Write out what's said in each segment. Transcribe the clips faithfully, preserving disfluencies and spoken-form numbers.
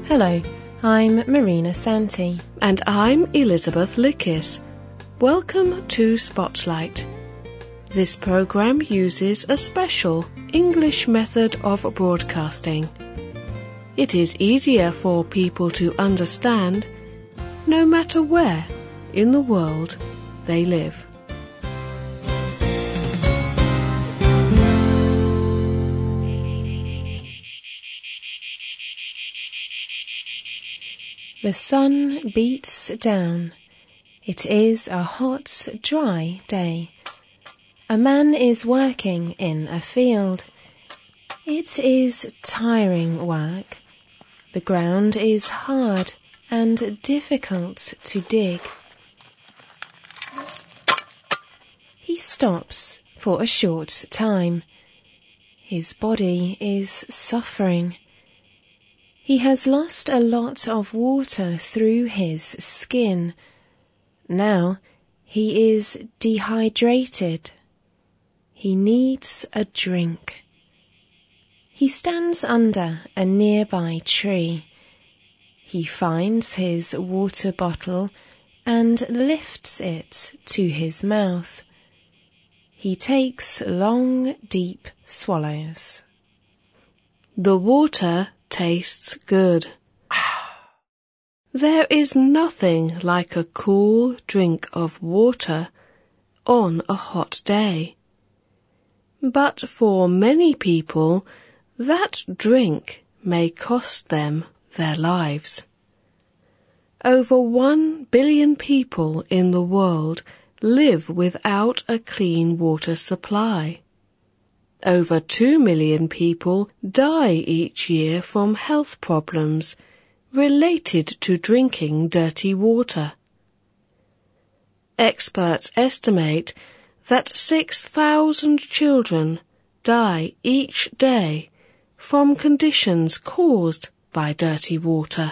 Hello, I'm Marina Santi. And I'm Elizabeth Lickis. Welcome to Spotlight. This program uses a special English method of broadcasting. It is easier for people to understand, no matter where in the world they live. The sun beats down. It is a hot, dry day. A man is working in a field. It is tiring work. The ground is hard and difficult to dig. He stops for a short time. His body is suffering. He has lost a lot of water through his skin. Now he is dehydrated. He needs a drink. He stands under a nearby tree. He finds his water bottle and lifts it to his mouth. He takes long, deep swallows. The water tastes good. There is nothing like a cool drink of water on a hot day. But for many people, that drink may cost them their lives. Over one billion people in the world live without a clean water supply. Over two million people die each year from health problems related to drinking dirty water. Experts estimate that six thousand children die each day from conditions caused by dirty water.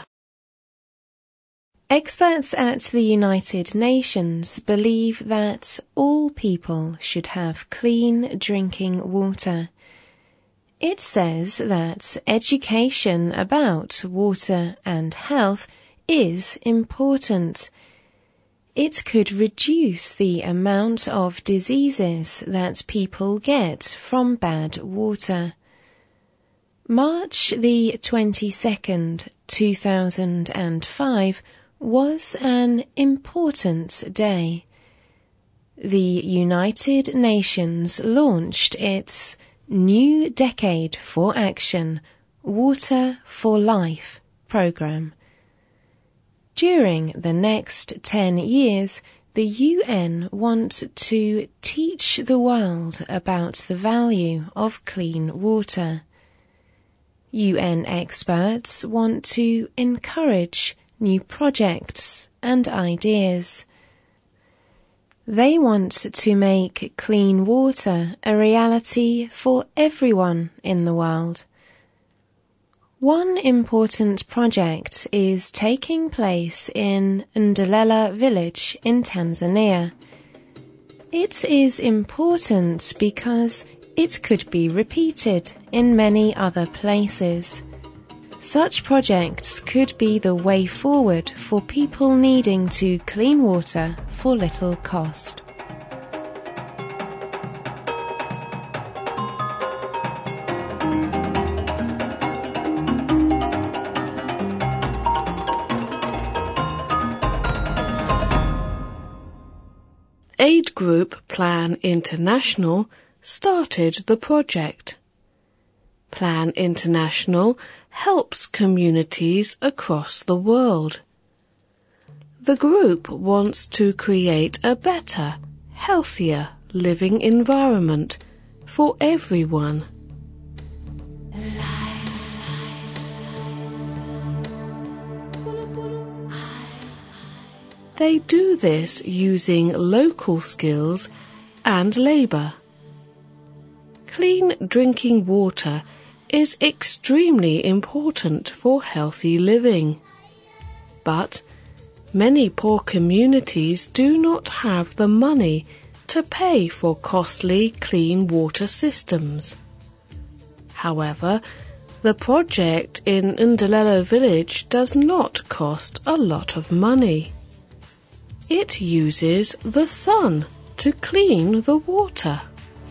Experts at the United Nations believe that all people should have clean drinking water. It says that education about water and health is important. It could reduce the amount of diseases that people get from bad water. March the twenty-second, two thousand five was an important day. The United Nations launched its New Decade for Action, Water for Life program. During the next ten years, the U N want to teach the world about the value of clean water. U N experts want to encourage new projects and ideas. They want to make clean water a reality for everyone in the world. One important project is taking place in Ndlela village in Tanzania. It is important because it could be repeated in many other places. Such projects could be the way forward for people needing to clean water for little cost. Aid group Plan International started the project. Plan International helps communities across the world. The group wants to create a better, healthier living environment for everyone. They do this using local skills and labour. Clean drinking water is extremely important for healthy living. But many poor communities do not have the money to pay for costly clean water systems. However, the project in Ndolelo village does not cost a lot of money. It uses the sun to clean the water.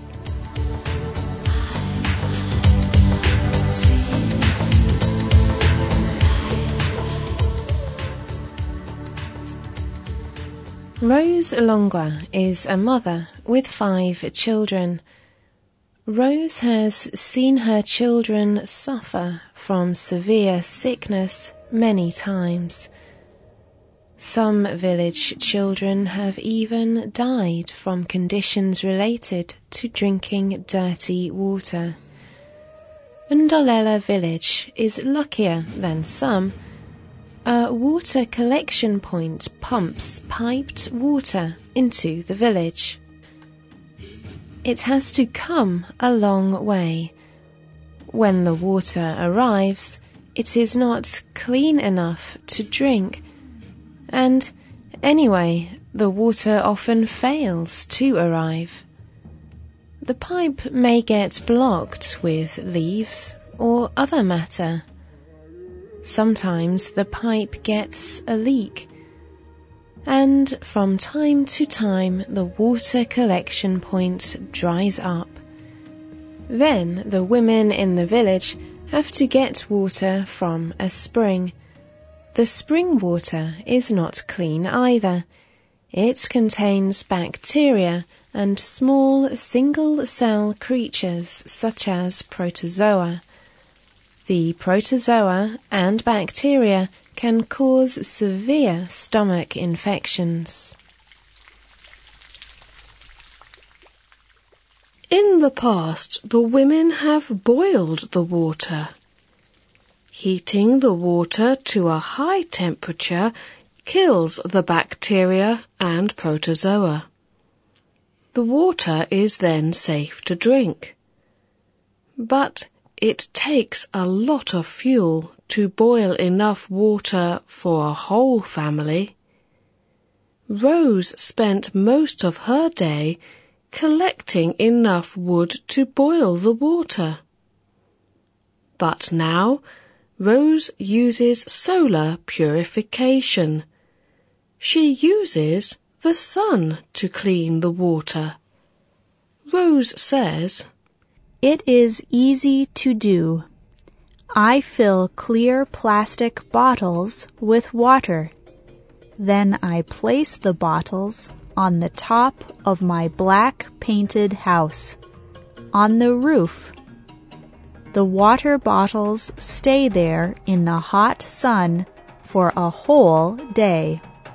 Rose Longwa is a mother with five children. Rose has seen her children suffer from severe sickness many times. Some village children have even died from conditions related to drinking dirty water. Ndolelo village is luckier than some. A water collection point pumps piped water into the village. It has to come a long way. When the water arrives, it is not clean enough to drink. And anyway, the water often fails to arrive. The pipe may get blocked with leaves or other matter. Sometimes the pipe gets a leak, and from time to time the water collection point dries up. Then the women in the village have to get water from a spring. The spring water is not clean either. It contains bacteria and small single-cell creatures such as protozoa. The protozoa and bacteria can cause severe stomach infections. In the past, the women have boiled the water. Heating the water to a high temperature kills the bacteria and protozoa. The water is then safe to drink. But it takes a lot of fuel to boil enough water for a whole family. Rose spent most of her day collecting enough wood to boil the water. But now, Rose uses solar purification. She uses the sun to clean the water. Rose says, "It is easy to do. I fill clear plastic bottles with water. Then I place the bottles on the top of my black painted house, on the roof. The water bottles stay there in the hot sun for a whole day."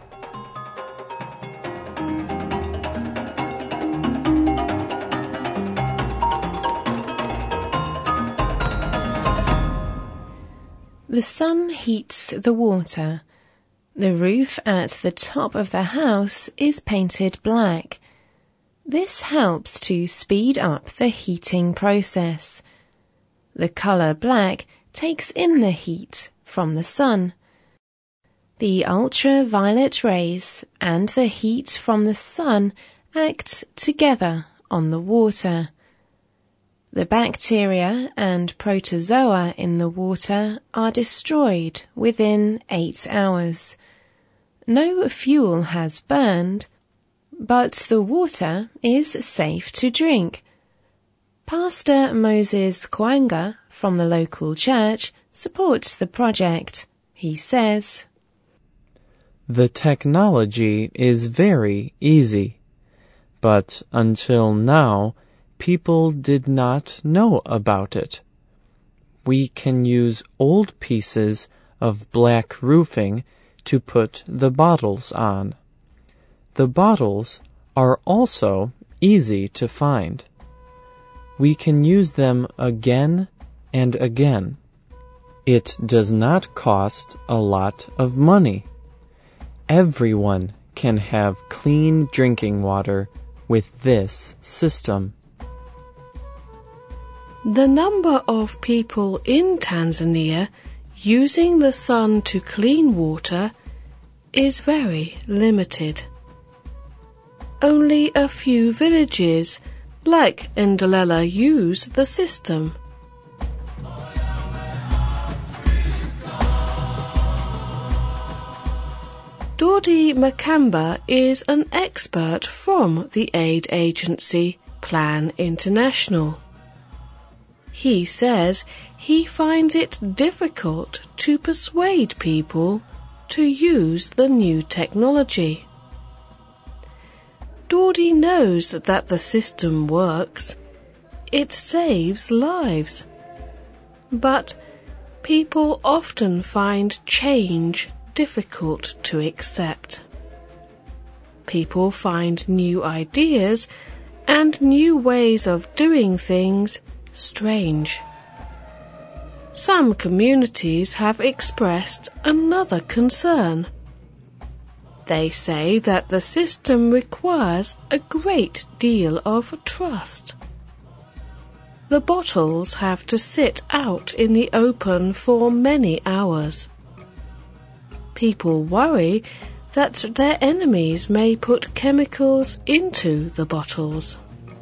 The sun heats the water. The roof at the top of the house is painted black. This helps to speed up the heating process. The color black takes in the heat from the sun. The ultraviolet rays and the heat from the sun act together on the water. The bacteria and protozoa in the water are destroyed within eight hours. No fuel has burned, but the water is safe to drink. Pastor Moses Kwanga from the local church supports the project. He says, "The technology is very easy, but until now, people did not know about it. We can use old pieces of black roofing to put the bottles on. The bottles are also easy to find. We can use them again and again. It does not cost a lot of money. Everyone can have clean drinking water with this system." The number of people in Tanzania using the sun to clean water is very limited. Only a few villages like Ndolelo use the system. Dodi Makamba is an expert from the aid agency Plan International. He says he finds it difficult to persuade people to use the new technology. Dodi knows that the system works. It saves lives. But people often find change difficult to accept. People find new ideas and new ways of doing things strange. Some communities have expressed another concern. They say that the system requires a great deal of trust. The bottles have to sit out in the open for many hours. People worry that their enemies may put chemicals into the bottles.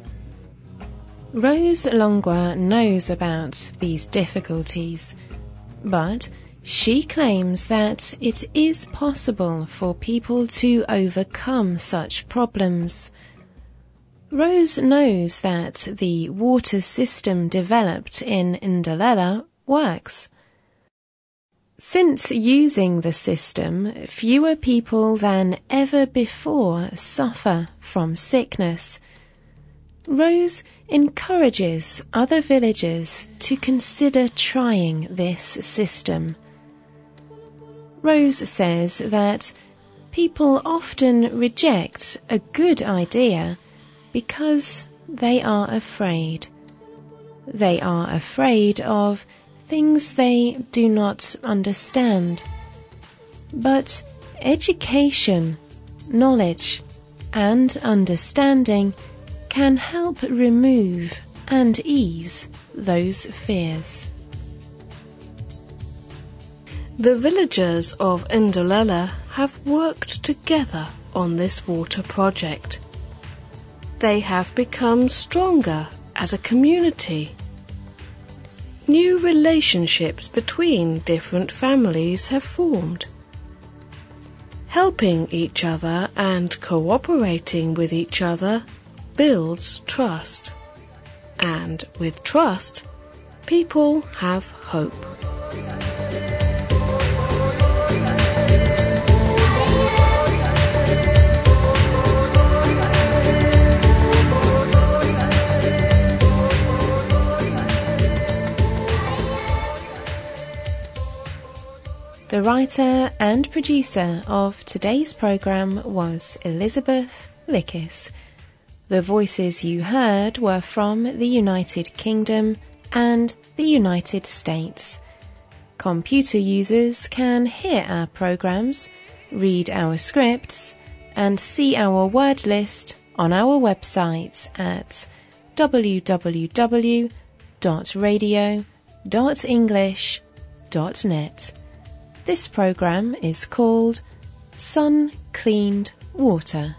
Rose Longwa knows about these difficulties, but she claims that it is possible for people to overcome such problems. Rose knows that the water system developed in Ndolele works. Since using the system, fewer people than ever before suffer from sickness. Rose encourages other villagers to consider trying this system. Rose says that people often reject a good idea because they are afraid. They are afraid of things they do not understand. But education, knowledge, and understanding can help remove and ease those fears. The villagers of Ndolele have worked together on this water project. They have become stronger as a community. New relationships between different families have formed. Helping each other and cooperating with each other builds trust. And with trust, people have hope. The writer and producer of today's program was Elizabeth Lickis. The voices you heard were from the United Kingdom and the United States. Computer users can hear our programs, read our scripts, and see our word list on our website at w w w dot radio dot english dot net. This program is called Sun Cleaned Water.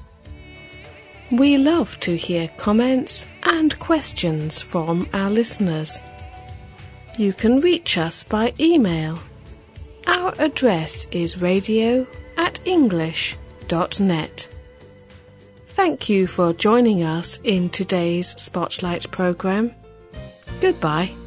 We love to hear comments and questions from our listeners. You can reach us by email. Our address is radio at english dot net. Thank you for joining us in today's Spotlight program. Goodbye.